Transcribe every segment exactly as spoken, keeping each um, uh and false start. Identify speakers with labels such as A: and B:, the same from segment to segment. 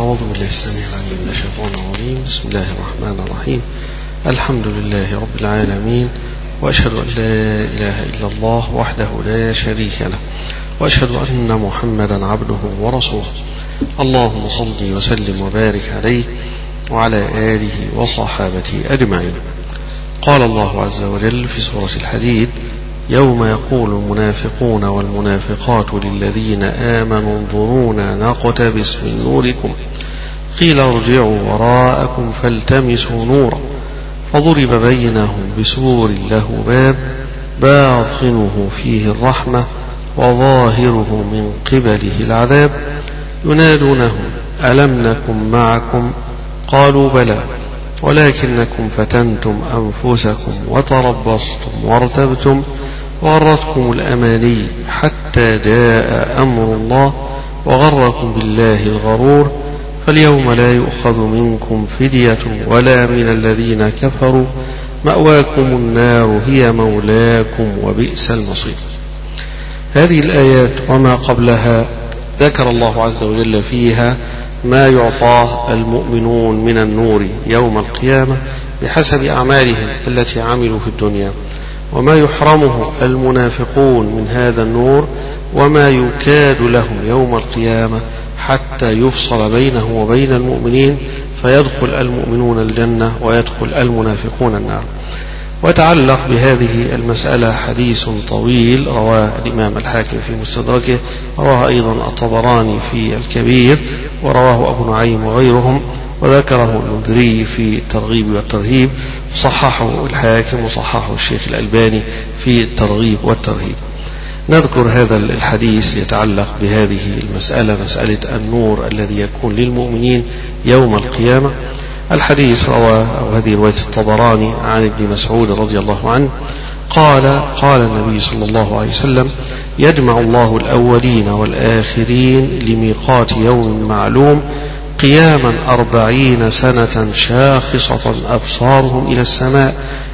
A: أعوذ بالله السميع العليم من الشيطان الرجيم. بسم الله الرحمن الرحيم. الحمد لله رب العالمين، وأشهد أن لا إله إلا الله وحده لا شريك له، وأشهد أن محمدا عبده ورسوله. اللهم صل وسلم وبارك عليه وعلى آله وصحابته أجمعين. قال الله عز وجل في سورة الحديد: يوم يقول المنافقون والمنافقات للذين آمنوا انظرونا نقتبس من نوركم قيل ارجعوا وراءكم فالتمسوا نورا فضرب بينهم بسور له باب باطنه فيه الرحمة وظاهره من قبله العذاب ينادونهم ألم نكن معكم قالوا بلى ولكنكم فتنتم أنفسكم وتربصتم وارتبتم وغرتكم الأماني حتى جاء أمر الله وغركم بالله الغرور فاليوم لا يؤخذ منكم فدية ولا من الذين كفروا مأواكم النار هي مولاكم وبئس المصير. هذه الآيات وما قبلها ذكر الله عز وجل فيها ما يعطاه المؤمنون من النور يوم القيامة بحسب أعمالهم التي عملوا في الدنيا، وما يحرمه المنافقون من هذا النور وما يكاد لهم يوم القيامة حتى يفصل بينه وبين المؤمنين فيدخل المؤمنون الجنة ويدخل المنافقون النار. وتعلق بهذه المسألة حديث طويل رواه الإمام الحاكم في مستدركه، رواه أيضا الطبراني في الكبير، ورواه أبو نعيم وغيرهم، وذكره المنذري في الترغيب والترهيب، صححه الحاكم وصححه الشيخ الألباني في الترغيب والترهيب. نذكر هذا الحديث يتعلق بهذه المسألة، مسألة النور الذي يكون للمؤمنين يوم القيامة. الحديث رواه أو هذه رواية الطبراني عن ابن مسعود رضي الله عنه قال: قال النبي صلى الله عليه وسلم: يجمع الله الأولين والآخرين لميقات يوم معلوم قياما أربعين سنة شاخصة أبصارهم إلى السماء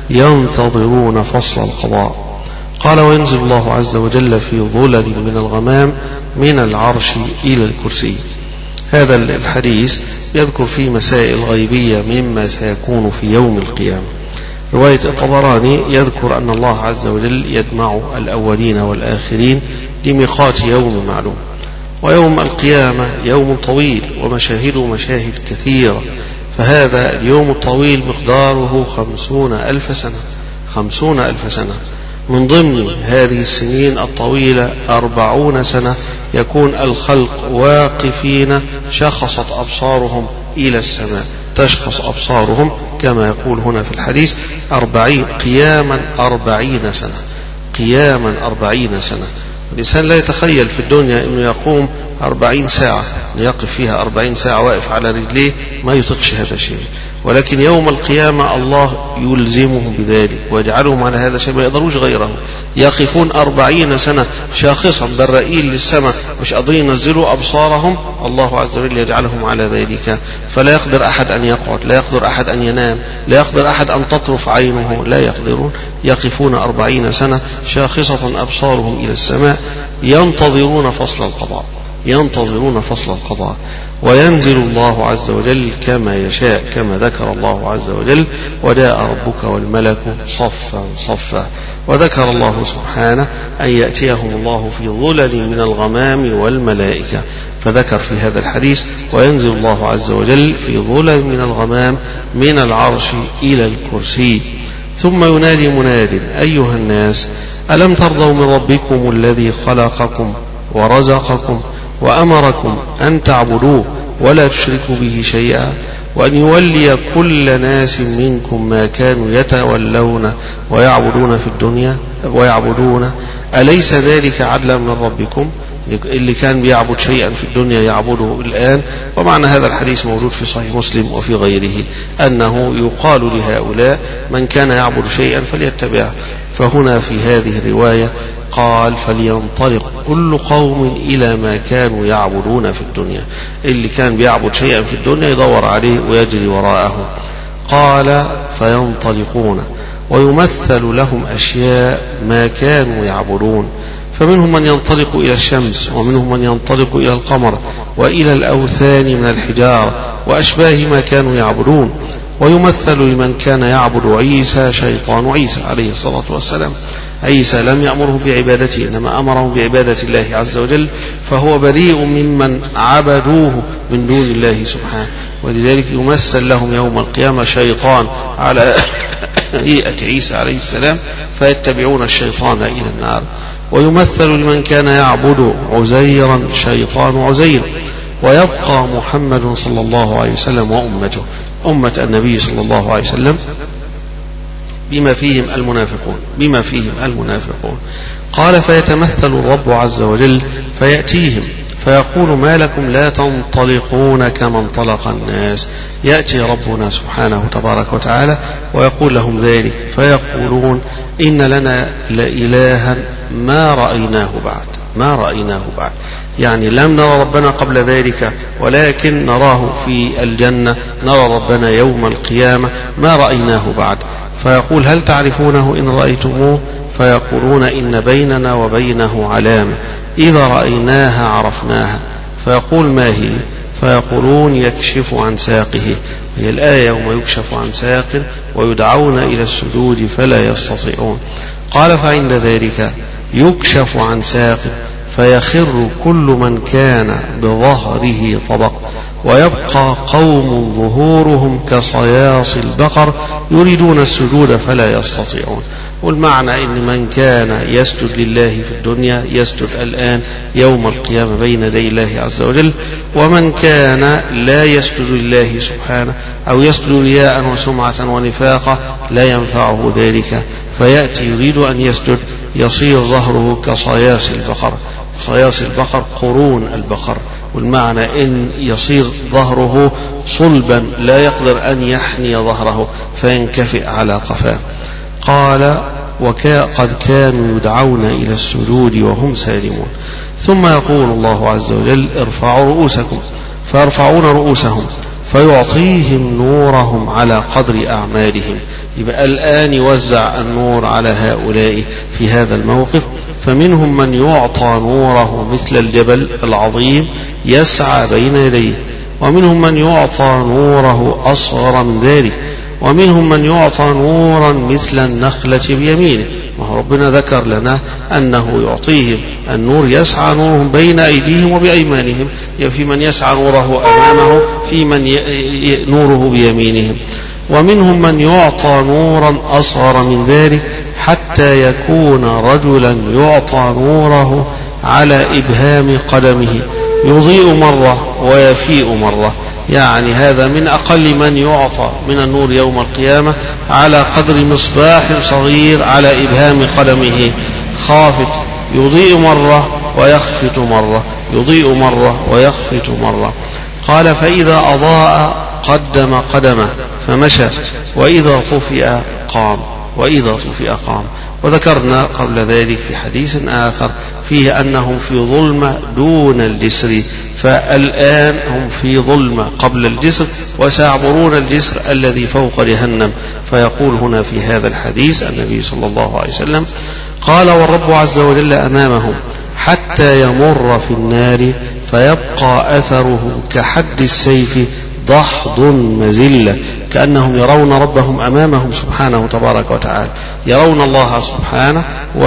A: ينتظرون فصل القضاء. قال: وينزل الله عز وجل في ظلل من الغمام من العرش إلى الكرسي. هذا الحديث يذكر فيه مسائل غيبية مما سيكون في يوم القيامة. رواية الطبراني يذكر أن الله عز وجل يجمع الأولين والآخرين لميقات يوم معلوم، ويوم القيامة يوم طويل ومشاهده مشاهد كثيرة، فهذا اليوم الطويل مقداره خمسون ألف سنة خمسون ألف سنة. من ضمن هذه السنين الطويلة أربعون سنة يكون الخلق واقفين شخصت أبصارهم إلى السماء، تشخص أبصارهم كما يقول هنا في الحديث أربعين قياما أربعين سنة قياما أربعين سنة. الإنسان لا يتخيل في الدنيا أنه يقوم أربعين ساعة، يقف فيها أربعين ساعة واقف على رجليه، ما يطيقش هذا الشيء. ولكن يوم القيامة الله يلزمهم بذلك ويجعلهم على هذا الشيء، ما يقدروش غيره. يقفون أربعين سنة شاخصا بالرئيل للسماء مش قادرين ينزلوا أبصارهم، الله عز وجل يجعلهم على ذلك، فلا يقدر أحد أن يقعد، لا يقدر أحد أن ينام، لا يقدر أحد أن تطرف عينه، لا يقدرون. يقفون أربعين سنة شاخصة أبصارهم إلى السماء ينتظرون فصل القضاء ينتظرون فصل القضاء وينزل الله عز وجل كما يشاء كما ذكر الله عز وجل: وجاء ربك والملك صفا صفا. وذكر الله سبحانه أن يأتيهم الله في ظلل من الغمام والملائكة، فذكر في هذا الحديث: وينزل الله عز وجل في ظلل من الغمام من العرش إلى الكرسي. ثم ينادي مناد: أيها الناس ألم ترضوا من ربكم الذي خلقكم ورزقكم وأمركم أن تعبدوه ولا تشركوا به شيئا، وأن يولي كل ناس منكم ما كانوا يتولون ويعبدون في الدنيا ويعبدون أليس ذلك عدلا من ربكم؟ اللي كان بيعبد شيئا في الدنيا يعبده الآن. ومعنى هذا الحديث موجود في صحيح مسلم وفي غيره أنه يقال لهؤلاء: من كان يعبد شيئا فليتبعه. فهنا في هذه الرواية قال: فلينطلق كل قوم إلى ما كانوا يعبدون في الدنيا. اللي كان بيعبد شيئا في الدنيا يدور عليه ويجري وراءه. قال: فينطلقون ويمثل لهم أشياء ما كانوا يعبدون فمنهم من ينطلق إلى الشمس، ومنهم من ينطلق إلى القمر وإلى الأوثان من الحجارة وأشباه ما كانوا يعبدون. ويمثل لمن كان يعبد عيسى شيطان عيسى عليه الصلاة والسلام. عيسى لم يأمره بعبادته، إنما أمره بعبادة الله عز وجل، فهو بريء ممن عبدوه من دون الله سبحانه، ولذلك يمثل لهم يوم القيامة شيطان على هيئة عيسى عليه السلام، فيتبعون الشيطان إلى النار. ويمثل لمن كان يعبد عزيرا شيطان عزير. ويبقى محمد صلى الله عليه وسلم وأمته، أمة النبي صلى الله عليه وسلم، بما فيهم المنافقون بما فيهم المنافقون قال: فيتمثل الرب عز وجل فيأتيهم فيقول: ما لكم لا تنطلقون كما انطلق الناس. يأتي ربنا سبحانه تبارك وتعالى ويقول لهم ذلك، فيقولون: إن لنا لإلها ما رأيناه بعد ما رأيناه بعد يعني لم نرى ربنا قبل ذلك، ولكن نراه في الجنة، نرى ربنا يوم القيامة، ما رأيناه بعد. فيقول: هل تعرفونه إن رأيتموه؟ فيقولون: إن بيننا وبينه علامة، إذا رأيناها عرفناها. فيقول: ما هي؟ فيقولون: يكشف عن ساقه. هي الآية: يوم يكشف عن ساق ويدعون إلى السجود فلا يستطيعون. قال: فعند ذلك يكشف عن ساق فيخر كل من كان بظهره طبق، ويبقى قوم ظهورهم كصياص البقر يريدون السجود فلا يستطيعون. والمعنى إن من كان يسجد لله في الدنيا يسجد الآن يوم القيامة بين يدي الله عز وجل، ومن كان لا يسجد لله سبحانه أو يسجد رياء وسمعة ونفاقا لا ينفعه ذلك، فيأتي يريد أن يسجد يصير ظهره كصياص البقر. صياص البقر قرون البقر، والمعنى إن يصير ظهره صلبا لا يقدر أن يحني ظهره فينكفئ على قفاه. قال: وقد كانوا يدعون إلى السجود وهم سالمون. ثم يقول الله عز وجل: ارفعوا رؤوسكم، فيرفعون رؤوسهم فيعطيهم نورهم على قدر أعمالهم. يبقى الآن يوزع النور على هؤلاء في هذا الموقف، فمنهم من يعطى نوره مثل الجبل العظيم يسعى بين يديه، ومنهم من يعطى نوره أصغر من ذلك، ومنهم من يعطى نورا مثل النخلة بيمينه. وربنا ذكر لنا أنه يعطيهم النور يسعى نورهم بين أيديهم وبأيمانهم، في من يسعى نوره أمامه، في من نوره بيمينهم. ومنهم من يعطى نورا أصغر من ذلك حتى يكون رجلا يعطى نوره على إبهام قدمه، يضيء مرة ويفيء مرة. يعني هذا من أقل من يعطى من النور يوم القيامة على قدر مصباح صغير على إبهام قدمه خافت، يضيء مرة ويخفت مرة، يضيء مرة ويخفت مرة. قال: فإذا أضاء قدم قدمه فمشى، وإذا طفئ قام وإذا طفئ قام. وذكرنا قبل ذلك في حديث آخر فيه أنهم في ظلمة دون الجسر، فالآن هم في ظلمة قبل الجسر وسيعبرون الجسر الذي فوق جهنم. فيقول هنا في هذا الحديث النبي صلى الله عليه وسلم قال: والرب عز وجل أمامهم حتى يمر في النار فيبقى أثره كحد السيف ضحض مزلة، كأنهم يرون ربهم أمامهم سبحانه تبارك وتعالى، يرون الله سبحانه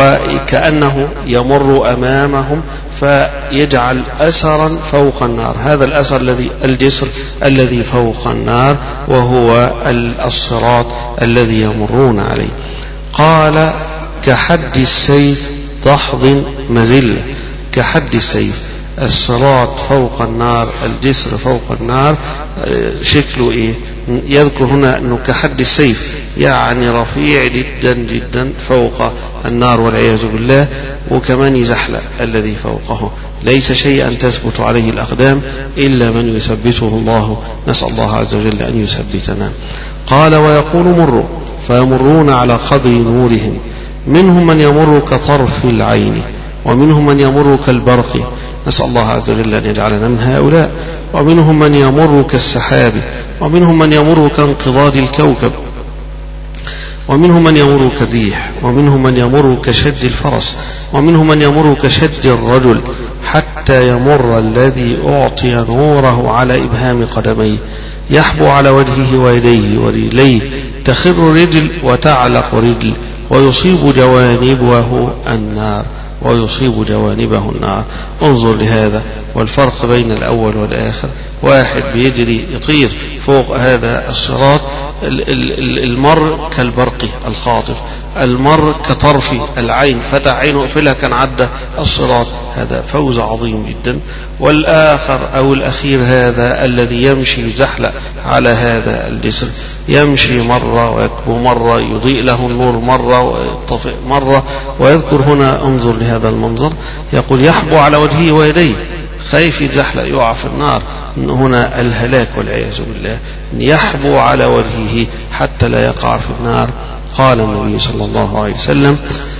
A: وكأنه يمر أمامهم فيجعل أثرا فوق النار. هذا الأثر الذي الجسر الذي فوق النار وهو الصراط الذي يمرون عليه. قال: كحد السيف ضحض مزلة، كحد السيف. الصراط فوق النار، الجسر فوق النار، شكله إيه؟ يذكر هنا أنه كحد السيف، يعني رفيع جدا جدا فوق النار والعياذ بالله، وكمان زحلق الذي فوقه، ليس شيئا تثبت عليه الأقدام إلا من يثبته الله، نسأل الله عز وجل أن يثبتنا. قال: ويقول مروا فيمرون على قدر نورهم، منهم من يمر كطرف العين، ومنهم من يمر كالبرق، نسأل الله عز وجل أن يجعلنا من هؤلاء. ومنهم من يمر كالسحاب، ومنهم من يمر كانقضاض الكوكب. ومنهم من يمر كالريح، ومنهم من يمر كشد الفرس، ومنهم من يمر كشد الرجل، حتى يمر الذي أعطي نوره على إبهام قدميه، يحبو على وجهه ويديه ورجليه، تخر رجل وتعلق رجل، ويصيب جوانبه النار ويصيب جوانبه النار. انظر لهذا والفرق بين الأول والآخر. واحد بيجري يطير فوق هذا الصراط، المر كالبرق الخاطف، المر كطرف العين، فتح عينه وقفلها كان عدى الصراط، هذا فوز عظيم جدا. والآخر أو الأخير هذا الذي يمشي زحلق على هذا الجسر، يمشي مرة ويكبو مرة، يضيء له النور مرة ويطفئ مرة. ويذكر هنا، انظر لهذا المنظر، يقول يحبو على وجهه ويديه، خايف يتزحلق يقع في النار، هنا الهلاك والعياذ بالله، يحبو على وجهه حتى لا يقع في النار. قال النبي صلى الله عليه وسلم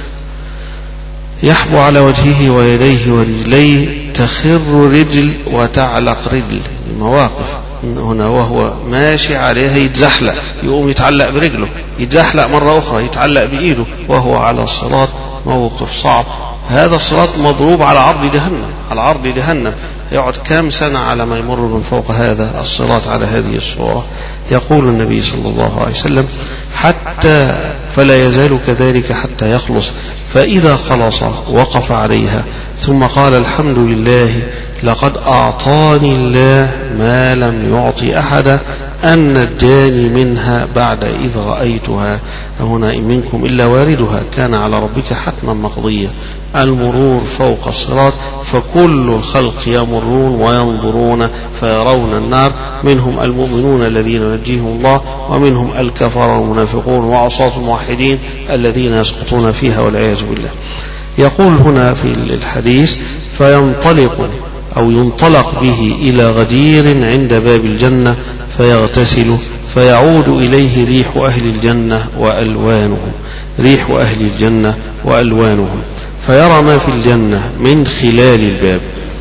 A: يحبو على وجهه ويديه ورجليه، تخر رجل وتعلق رجل. المواقف هنا وهو ماشي عليها يتزحلق، يقوم يتعلق برجله، يتزحلق مرة أخرى يتعلق بإيده وهو على الصراط، موقف صعب. هذا الصراط مضروب على عرض جهنم، على عرض جهنم، يقعد كام سنة على ما يمر من فوق هذا الصراط على هذه الصورة. يقول النبي صلى الله عليه وسلم حتى فلا يزال كذلك حتى يخلص، فإذا خلص وقف عليها ثم قال الحمد لله لقد أعطاني الله ما لم يعطي أحدا، أن نجاني منها بعد إذ رأيتها. هنا إن منكم إلا واردها كان على ربك حتما مقضيا. المرور فوق الصراط، فكل الخلق يمرون وينظرون فيرون النار، منهم المؤمنون الذين نجيهم الله، ومنهم الكفر والمنافقون وعصاة الموحدين الذين يسقطون فيها والعياذ بالله. يقول هنا في الحديث فينطلق أو ينطلق به إلى غدير عند باب الجنة فيغتسل، فيعود إليه ريح أهل الجنة وألوانهم، ريح أهل الجنة وألوانهم، فيرى ما في الجنة من خلال الباب.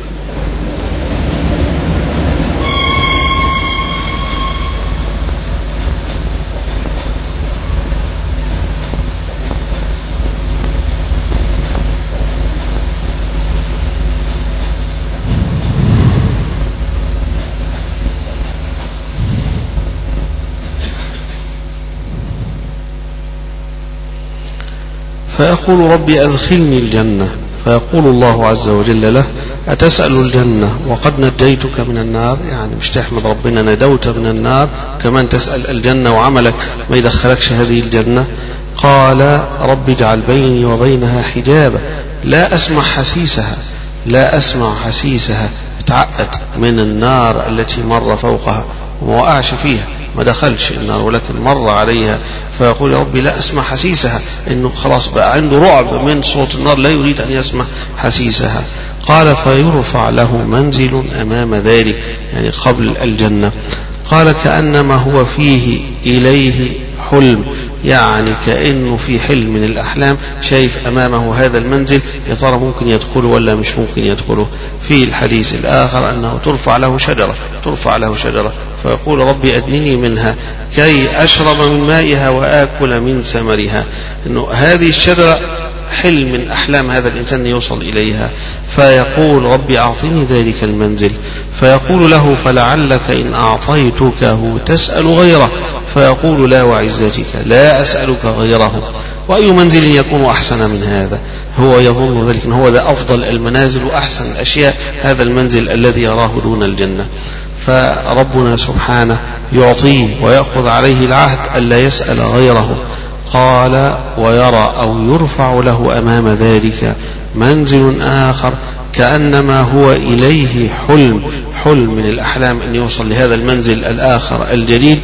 A: فيقول ربي أدخلني الجنة، فيقول الله عز وجل له أتسأل الجنة وقد نجيتك من النار؟ يعني مش تحمد ربنا ندوت من النار، كمان تسأل الجنة وعملك ما يدخلكش هذه الجنة؟ قال رب اجعل بيني وبينها حجابا لا أسمع حسيسها، لا أسمع حسيسها. اتعقد من النار التي مر فوقها وما وقعش فيها، ما دخلش النار ولكن مر عليها، فيقول يا ربي لا أسمع حسيسها، إنه خلاص بقى عنده رعب من صوت النار، لا يريد أن يسمع حسيسها. قال فيرفع له منزل أمام ذلك، يعني قبل الجنة. قال كأنما هو فيه إليه حلم، يعني كأنه في حلم من الأحلام شايف أمامه هذا المنزل، يا ترى ممكن يدخله ولا مش ممكن يدخله. في الحديث الآخر أنه ترفع له شجرة، ترفع له شجرة فيقول ربي أدنني منها كي أشرب من مائها وآكل من ثمرها. إنه هذه الشجرة حلم من أحلام هذا الإنسان يوصل إليها، فيقول ربي أعطني ذلك المنزل، فيقول له فلعلك إن أعطيتكه تسأل غيره، فيقول لا وعزتك لا أسألك غيره. وأي منزل يكون أحسن من هذا؟ هو يظن ذلك هو ده أفضل المنازل وأحسن الأشياء، هذا المنزل الذي يراه دون الجنة. فربنا سبحانه يعطيه ويأخذ عليه العهد ألا يسأل غيره. قال ويرى أو يرفع له أمام ذلك منزل آخر كأنما هو إليه حلم، حلم من الأحلام أن يوصل لهذا المنزل الآخر الجديد،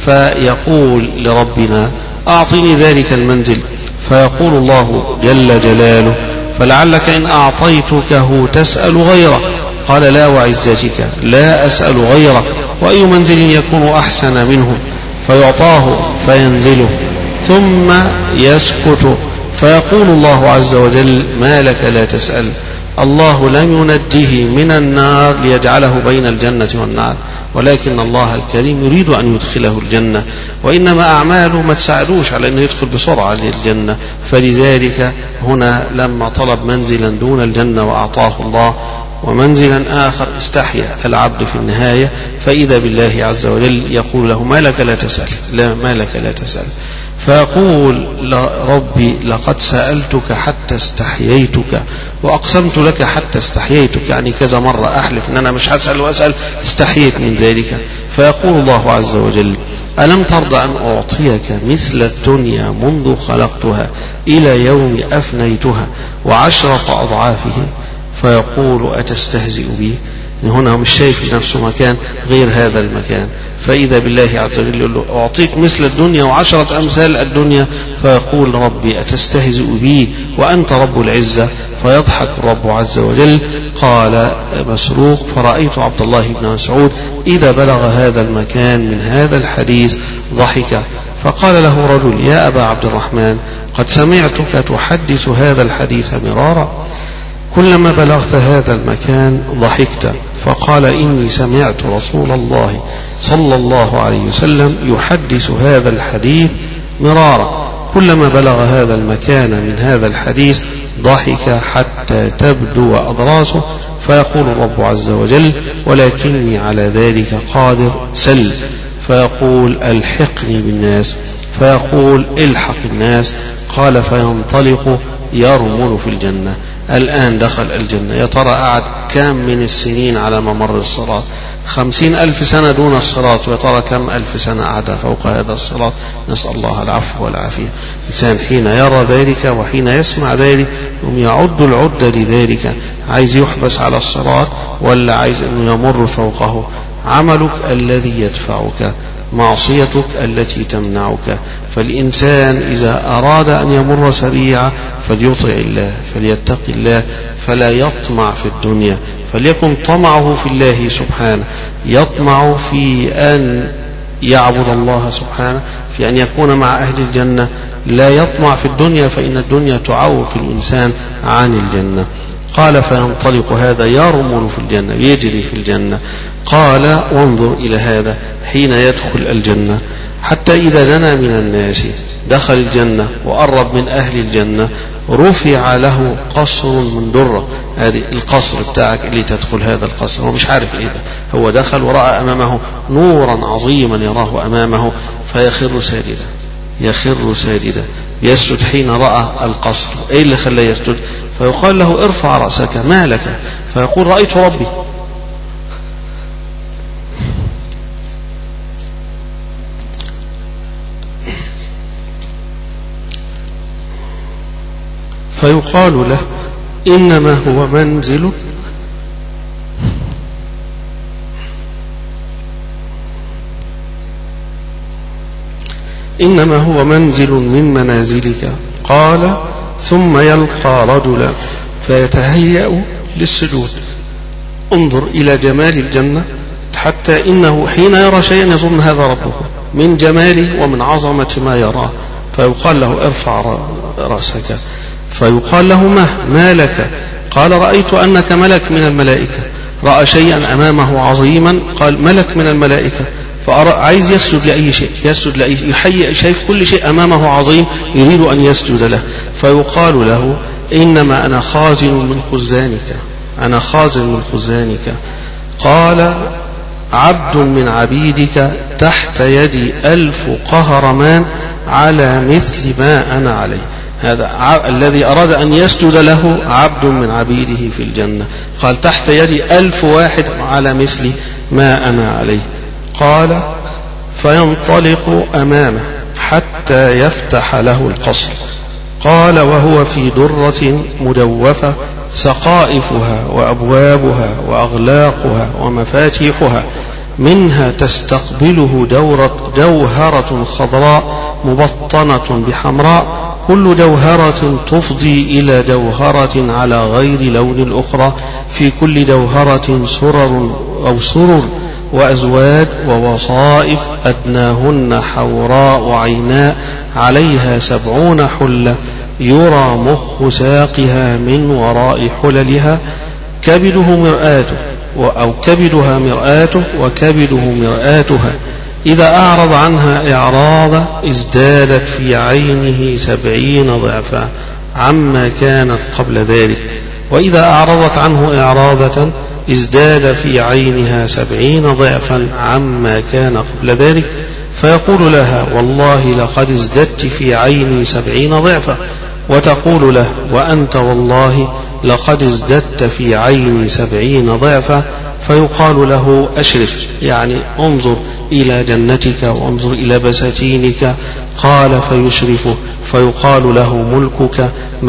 A: فيقول لربنا أعطني ذلك المنزل، فيقول الله جل جلاله فلعلك إن أعطيتكه تسأل غيره. قال لا وعزتك لا أسأل غيره. وأي منزل يكون أحسن منه؟ فيعطاه فينزله ثم يسكت، فيقول الله عز وجل ما لك لا تسأل. الله لم ينجه من النار ليجعله بين الجنة والنار، ولكن الله الكريم يريد أن يدخله الجنة، وإنما أعماله ما تساعدوش على أن يدخل بسرعة للجنة. فلذلك هنا لما طلب منزلا دون الجنة وأعطاه الله ومنزلا آخر استحيا العبد في النهاية، فإذا بالله عز وجل يقول له ما لك لا تسأل، لا ما لك لا تسأل. فيقول ربي لقد سألتك حتى استحييتك وأقسمت لك حتى استحييتك، يعني كذا مرة أحلف أن أنا مش هسأل وأسأل، استحييت من ذلك. فيقول الله عز وجل ألم ترضى أن أعطيك مثل الدنيا منذ خلقتها إلى يوم أفنيتها وعشرة أضعافه؟ فيقول أتستهزئ بي؟ هنا مش شايف لنفسه مكان غير هذا المكان. فإذا بالله عز وجل يقول له أعطيك مثل الدنيا وعشرة أمثال الدنيا، فيقول ربي أتستهزئ بي وأنت رب العزة؟ فيضحك الرب عز وجل. قال مسروق فرأيت عبد الله بن مسعود إذا بلغ هذا المكان من هذا الحديث ضحك، فقال له رجل يا أبا عبد الرحمن قد سمعتك تحدث هذا الحديث مرارا، كلما بلغت هذا المكان ضحكت. فقال إني سمعت رسول الله صلى الله عليه وسلم يحدث هذا الحديث مرارا، كلما بلغ هذا المكان من هذا الحديث ضحك حتى تبدو أضراسه. فيقول الرب عز وجل ولكني على ذلك قادر، سل. فيقول ألحقني بالناس، فيقول الحق الناس. قال فينطلق يرمل في الجنة. الآن دخل الجنة. يا ترى قعد كم من السنين على ممر الصراط؟ خمسين ألف سنة دون الصراط، ويا ترى كم ألف سنة قعد فوق هذا الصراط؟ نسأل الله العفو والعافية. الإنسان حين يرى ذلك وحين يسمع ذلك هم يعد العدة لذلك، عايز يحبس على الصراط ولا عايز أنه يمر فوقه؟ عملك الذي يدفعك، معصيتك التي تمنعك. فالإنسان إذا أراد أن يمر سريعا فليطع الله، فليتق الله، فلا يطمع في الدنيا، فليكن طمعه في الله سبحانه، يطمع في أن يعبد الله سبحانه، في أن يكون مع أهل الجنة، لا يطمع في الدنيا، فإن الدنيا تعوق الإنسان عن الجنة. قال فينطلق هذا يرمل في الجنة، يجري في الجنة. قال وانظر إلى هذا حين يدخل الجنة، حتى إذا دنا من الناس دخل الجنة وقرب من أهل الجنة رفع له قصر من درة. هذه القصر بتاعك اللي تدخل هذا القصر، هو مش عارف إيه ده، هو دخل ورأى أمامه نورا عظيما يراه أمامه فيخر ساجدا، يخر ساجدا يسجد حين رأى القصر. إيه اللي خلاه يسجد؟ فيقال له ارفع رأسك ما لك؟ فيقول رأيت ربي. فيقال له إنما هو منزل إنما هو منزل من منازلك. قال ثم يلقى رجلا فيتهيأ للسجود. انظر إلى جمال الجنة، حتى إنه حين يرى شيئا يظن هذا ربه من جماله ومن عظمة ما يراه. فيقال له ارفع رأسك، فيقال له ما ما لك؟ قال رأيت أنك ملك من الملائكة. رأى شيئا أمامه عظيما، قال ملك من الملائكة، فعايز يسجد لأي شيء، يسجد لأي يحيي، شايف كل شيء أمامه عظيم يريد أن يسجد له. فيقال له إنما أنا خازن من خزانك، أنا خازن من خزانك. قال عبد من عبيدك تحت يدي ألف قهرمان على مثل ما أنا عليه. هذا الذي أراد أن يسجد له عبد من عبيده في الجنة. قال تحت يدي ألف واحد على مثل ما أنا عليه. قال فينطلق أمامه حتى يفتح له القصر. قال وهو في درة مدوفة سقائفها وأبوابها وأغلاقها ومفاتيحها، منها تستقبله دورة جوهرة خضراء مبطنة بحمراء، كل جوهرة تفضي إلى جوهرة على غير لون الأخرى، في كل جوهرة سرر أو سرر وأزواج ووصائف أدناهن حوراء عيناء، عليها سبعون حلة يرى مخ ساقها من وراء حللها، كبده مرآة أو كبدها مرآته وكبده مرآتها، إذا أعرض عنها إعراضا ازدادت في عينه سبعين ضعفا عما كانت قبل ذلك، وإذا أعرضت عنه إعراضة ازداد في عينها سبعين ضعفا عما كان قبل ذلك، فيقول لها والله لقد ازددت في عيني سبعين ضعفا، وتقول له وأنت والله لقد ازددت في عيني سبعين ضعفا، فيقال له أشرف، يعني انظر إلى جنتك وانظر إلى بساتينك، قال فيشرفه فيقال له ملكك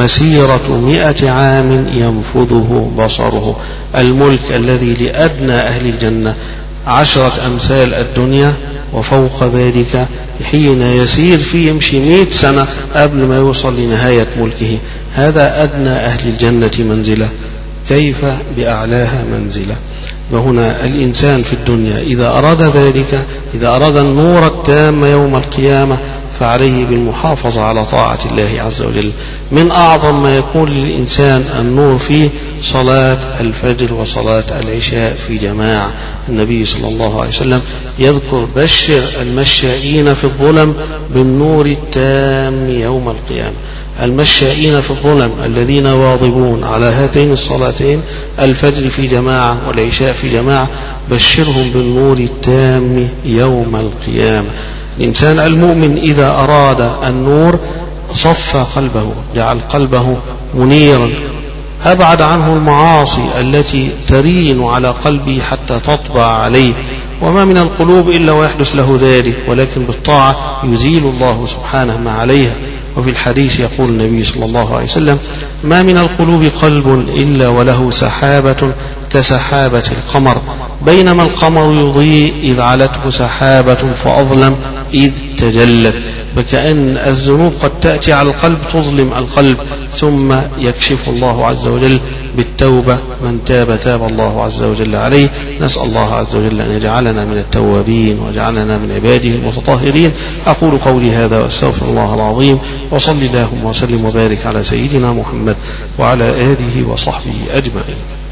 A: مسيرة مئة عام ينفذه بصره، الملك الذي لأدنى أهل الجنة عشرة أمثال الدنيا وفوق ذلك، حين يسير فيه يمشي مئة سنة قبل ما يوصل لنهاية ملكه، هذا أدنى أهل الجنة منزلة، كيف بأعلاها منزلة. وهنا الإنسان في الدنيا إذا أراد ذلك، إذا أراد النور التام يوم القيامة، فعليه بالمحافظة على طاعة الله عز وجل. من أعظم ما يكون للإنسان النور فيه صلاة الفجر وصلاة العشاء في جماعة. النبي صلى الله عليه وسلم يذكر بشر المشائين في الظلم بالنور التام يوم القيامة، المشائين في الظلم الذين واظبون على هاتين الصلاتين الفجر في جماعة والعشاء في جماعة، بشرهم بالنور التام يوم القيامة. الإنسان المؤمن إذا أراد النور صفى قلبه، جعل قلبه منيرا، أبعد عنه المعاصي التي ترين على قلبه حتى تطبع عليه، وما من القلوب إلا ويحدث له ذلك، ولكن بالطاعة يزيل الله سبحانه ما عليها. وفي الحديث يقول النبي صلى الله عليه وسلم ما من القلوب قلب إلا وله سحابة كسحابة القمر، بينما القمر يضيء إذ علته سحابة فأظلم إذ تجلت، وكأن الذنوب قد تأتي على القلب تظلم القلب، ثم يكشف الله عز وجل بالتوبة، من تاب تاب الله عز وجل عليه. نسأل الله عز وجل أن يجعلنا من التوابين وجعلنا من عباده المتطهرين. أقول قولي هذا وأستغفر الله العظيم، وصل اللهم وسلم وبارك على سيدنا محمد وعلى آله وصحبه أجمعين.